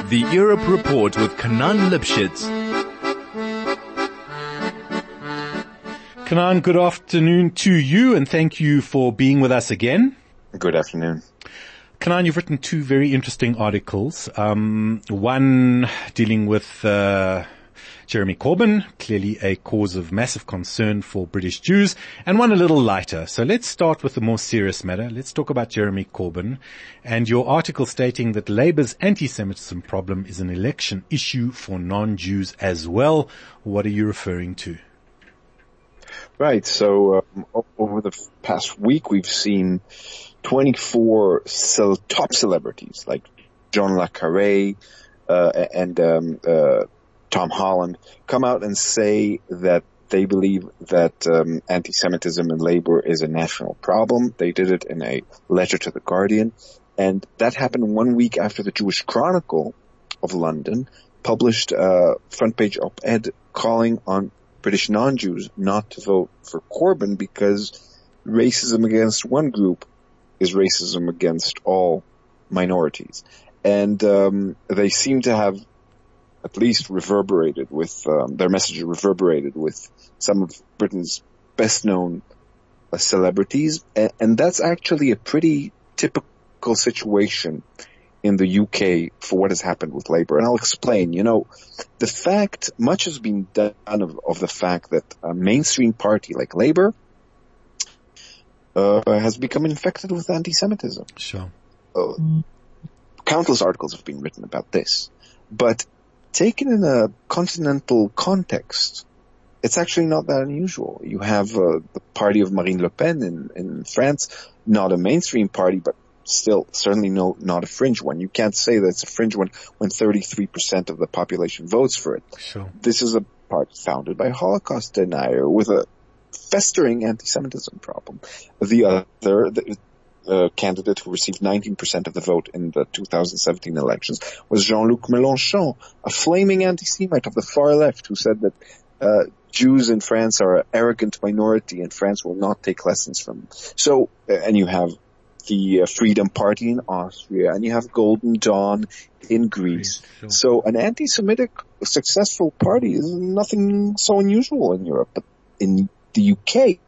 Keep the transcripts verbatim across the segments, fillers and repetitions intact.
The Europe Report with Kanan Lipschitz. Kanan, good afternoon to you, and thank you for being with us again. Good afternoon. Kanan, you've written two very interesting articles. Um, one dealing with uh, Jeremy Corbyn, clearly a cause of massive concern for British Jews, and one a little lighter. So let's start with the more serious matter. Let's talk about Jeremy Corbyn and your article stating that Labour's anti-Semitism problem is an election issue for non-Jews as well. What are you referring to? Right. So um, over the past week, we've seen twenty-four cel- top celebrities like John Le Carré uh, and um, uh, Tom Holland come out and say that they believe that um, anti-Semitism in Labour is a national problem. They did it in a letter to The Guardian, and that happened one week after the Jewish Chronicle of London published a front-page op-ed calling on British non-Jews not to vote for Corbyn because racism against one group is racism against all minorities. And um, they seem to have at least reverberated with, um, their message reverberated with some of Britain's best-known uh, celebrities. And, and that's actually a pretty typical situation in the U K for what has happened with Labour. And I'll explain. You know, the fact, much has been done of, of the fact that a mainstream party like Labour uh, has become infected with anti-Semitism. Sure. Uh, countless articles have been written about this. But taken in a continental context, it's actually not that unusual. You have uh, the party of Marine Le Pen in, in France, not a mainstream party, but still certainly no, not a fringe one. You can't say that it's a fringe one when thirty-three percent of the population votes for it. Sure. This is a party founded by a Holocaust denier with a festering anti-Semitism problem. The other the, uh, candidate who received nineteen percent of the vote in the two thousand seventeen elections was Jean-Luc Mélenchon, a flaming anti-Semite of the far left who said that uh, Jews in France are an arrogant minority and France will not take lessons from them. So, uh, and you have the uh, Freedom Party in Austria, and you have Golden Dawn in Greece. Sure. So an anti-Semitic successful party is nothing so unusual in Europe. But in the U K,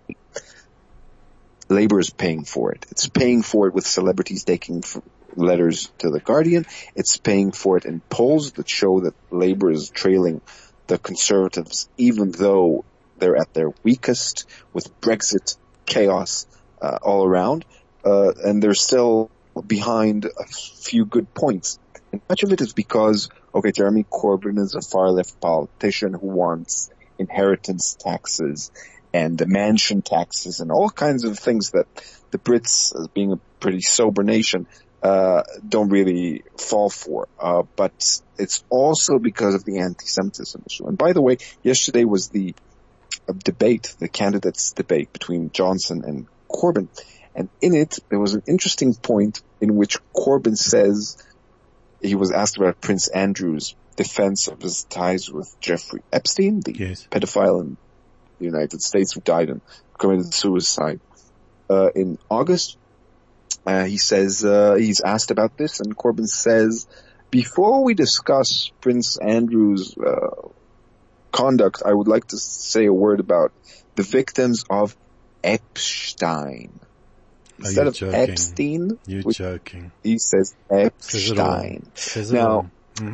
Labour is paying for it. It's paying for it with celebrities taking f- letters to The Guardian. It's paying for it in polls that show that Labour is trailing the Conservatives, even though they're at their weakest with Brexit chaos uh, all around. Uh, and they're still behind a few good points. And much of it is because, okay, Jeremy Corbyn is a far-left politician who wants inheritance taxes and mansion taxes and all kinds of things that the Brits, as being a pretty sober nation, uh, don't really fall for. Uh, but it's also because of the anti-Semitism issue. And by the way, yesterday was the uh, debate, the candidates' debate between Johnson and Corbyn. And in it, there was an interesting point in which Corbyn says he was asked about Prince Andrew's defense of his ties with Jeffrey Epstein, the yes. pedophile in the United States who died and committed suicide uh, in August. Uh, he says uh, he's asked about this, and Corbyn says, before we discuss Prince Andrew's uh, conduct, I would like to say a word about the victims of Epstein. Instead of joking? Epstein, You're which, joking. He says Epstein. Now, mm-hmm.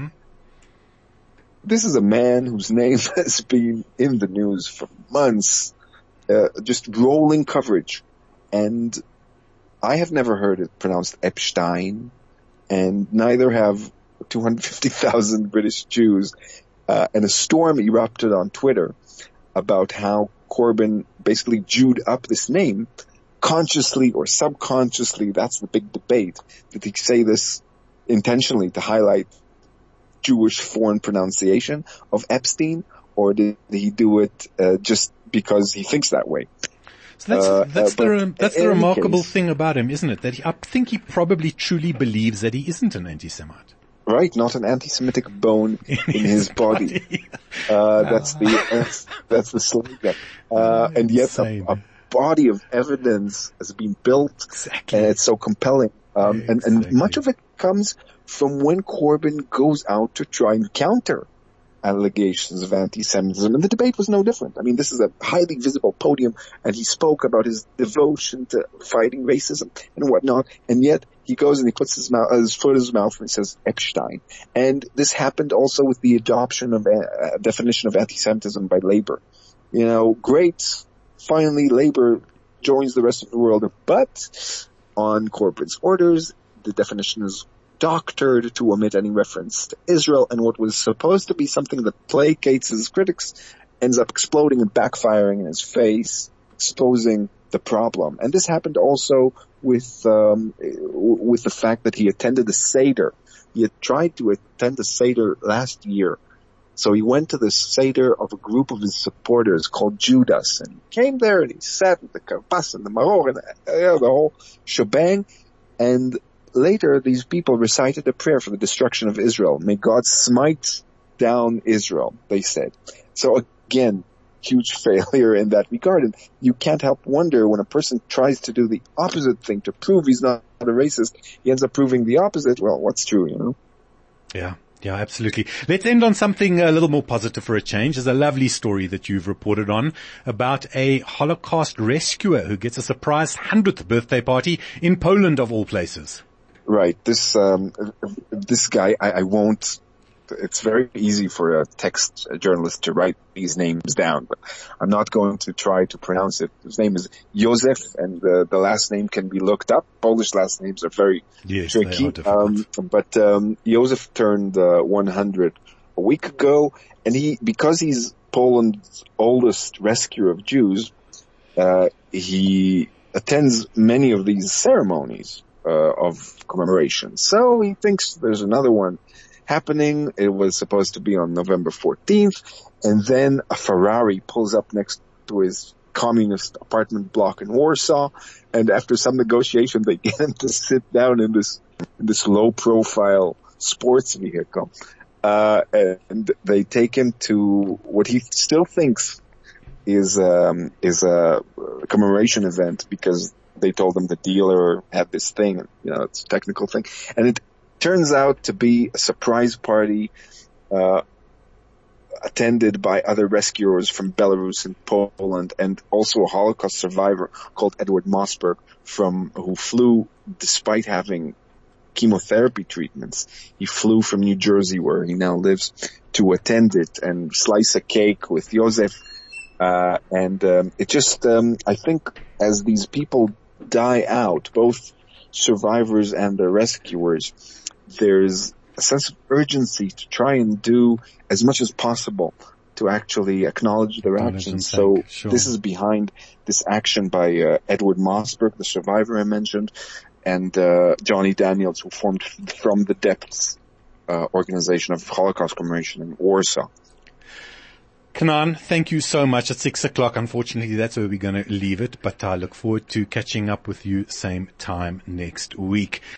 this is a man whose name has been in the news for months, uh, just rolling coverage. And I have never heard it pronounced Epstein, and neither have two hundred fifty thousand British Jews. Uh, and a storm erupted on Twitter about how Corbyn basically Jewed up this name. Consciously or subconsciously, that's the big debate. Did he say this intentionally to highlight Jewish foreign pronunciation of Epstein, or did he do it uh, just because he thinks that way? So that's uh, that's uh, the that's the remarkable case, thing about him, isn't it? That he, I think he probably truly believes that he isn't an anti-Semite. Right, not an anti-Semitic bone in, in his body. body. Uh, that's the that's, that's the slogan. Uh, and yet a, a body of evidence has been built, exactly. and it's so compelling Um, exactly. and, and much of it comes from when Corbyn goes out to try and counter allegations of anti-Semitism. And the debate was no different. I mean, this is a highly visible podium, and he spoke about his devotion to fighting racism and whatnot. And yet he goes and he puts his, mouth, his foot in his mouth and he says Epstein. And this happened also with the adoption of a, a definition of anti-Semitism by Labour. You know, great. Finally, Labour joins the rest of the world. But on Corbyn's orders, the definition is doctored to omit any reference to Israel, and what was supposed to be something that placates his critics ends up exploding and backfiring in his face, exposing the problem. And this happened also with um, with the fact that he attended a Seder. He had tried to attend a Seder last year. So he went to the Seder of a group of his supporters called Judas, and he came there and he sat with the karpas and the maror and the, you know, the whole shebang. And later, these people recited a prayer for the destruction of Israel. May God smite down Israel, they said. So again, huge failure in that regard. And you can't help wonder when a person tries to do the opposite thing to prove he's not a racist, he ends up proving the opposite. Well, what's true, you know? Yeah. Yeah, absolutely. Let's end on something a little more positive for a change. There's a lovely story that you've reported on about a Holocaust rescuer who gets a surprise hundredth birthday party in Poland, of all places. Right. This, um, this guy, I, I won't, it's very easy for a text journalist to write these names down, but I'm not going to try to pronounce it. His name is Josef, and the, the last name can be looked up. Polish last names are very yes, tricky. They are um, but, um, Josef turned, uh, one hundred a week ago, and he, because he's Poland's oldest rescuer of Jews, uh, he attends many of these ceremonies. Uh, of commemoration. So he thinks there's another one happening. It was supposed to be on November fourteenth, and then a Ferrari pulls up next to his communist apartment block in Warsaw, and after some negotiation they get him to sit down in this in this low profile sports vehicle, uh, and they take him to what he still thinks is um, is a commemoration event, because they told him the dealer had this thing, you know, it's a technical thing. And it turns out to be a surprise party, uh, attended by other rescuers from Belarus and Poland, and also a Holocaust survivor called Edward Mossberg from, who flew despite having chemotherapy treatments. He flew from New Jersey, where he now lives, to attend it and slice a cake with Josef. Uh, and, um, it just, um, I think as these people die out, both survivors and the rescuers, there's a sense of urgency to try and do as much as possible to actually acknowledge their actions. So sure. This is behind this action by uh, Edward Mossberg, the survivor I mentioned, and uh, Johnny Daniels, who formed From the Depths uh, organization of Holocaust commemoration in Warsaw. Kanan, thank you so much. At six o'clock, unfortunately, that's where we're going to leave it, but I look forward to catching up with you same time next week.